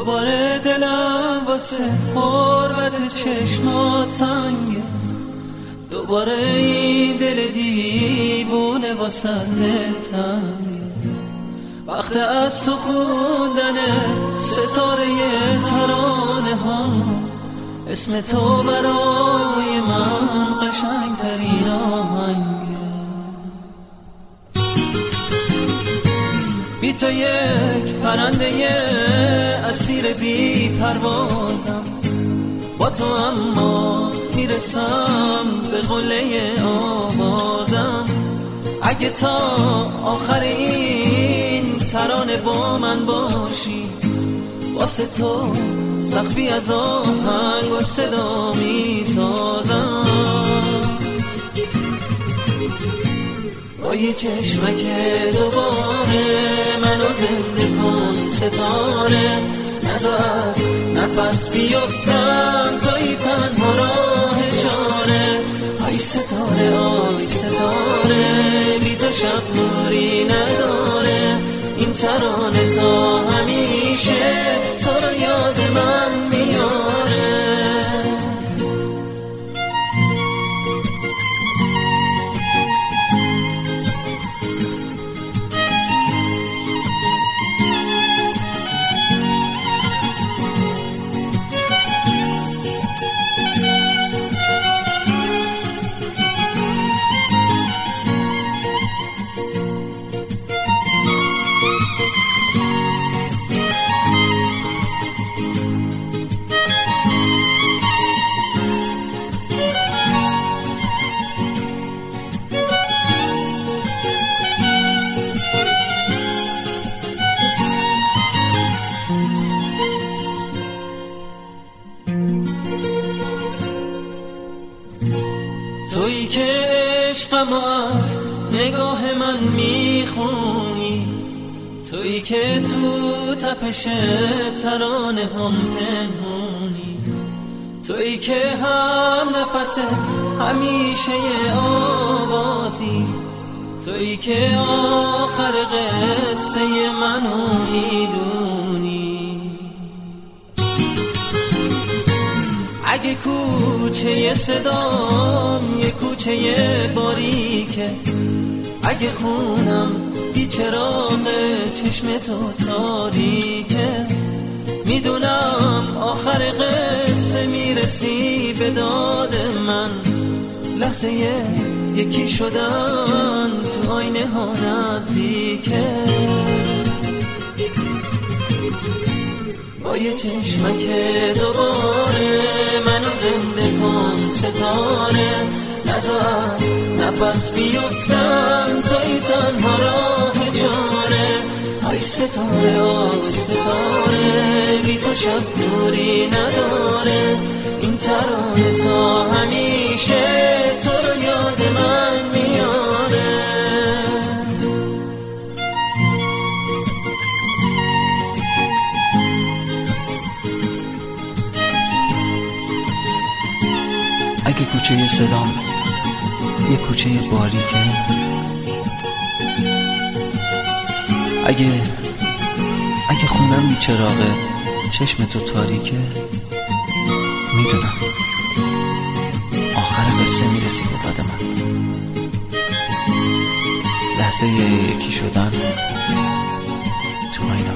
دوباره دلم واسه حرمت چشمات تنگه، دوباره این دل دیوونه واسه دلتنگه. وقت از تو خوندن ستاره ترانه ها، اسم تو برای من قشنگترین آهنگه. بی تو یک پرنده اسیر بی پروازم، با تو اما میرسم به قله آوازم. اگه تا آخر این ترانه با من باشی، واسه تو سقفی از آهنگ و صدا میسازم. با یه چشمک دوباره منو زنده کن ستاره، نذار از نفس بیفتم توی تنها راه چاره. آی ستاره آی ستاره، بی تو شب نوری نداره. این ترانه تا همیشه تو رو یاد من میاره. تویی که عشقم از نگاه من میخونی، تویی که تو تپش ترانه هم پنهونی، تویی که هم نفس همیشه آوازی، تویی که آخر قصه منو میدونی. اگه کوچه صدام یه کوچه باریکه، اگه خونم بی چراغ چشم تو تاریکه، میدونم آخر قصه میرسی به داد من. لحظه یکی شدن تو آینه ها نزدیکه. با یه چشمک دوباره منو زنده کن ستاره، نذار از نفس بیفتم توی تنها راه چاره. آی ستاره آی ستاره، بی تو شب نوری نداره. این ترانه تا همیشه تو رو یاد من میاره. اگه کوچه صدام یه کوچه باریکه، اگه خونم بی چراغ چشم تو تاریکه، میدونم آخر قصه میرسی به داد من. لحظه یکی شدن تو آینه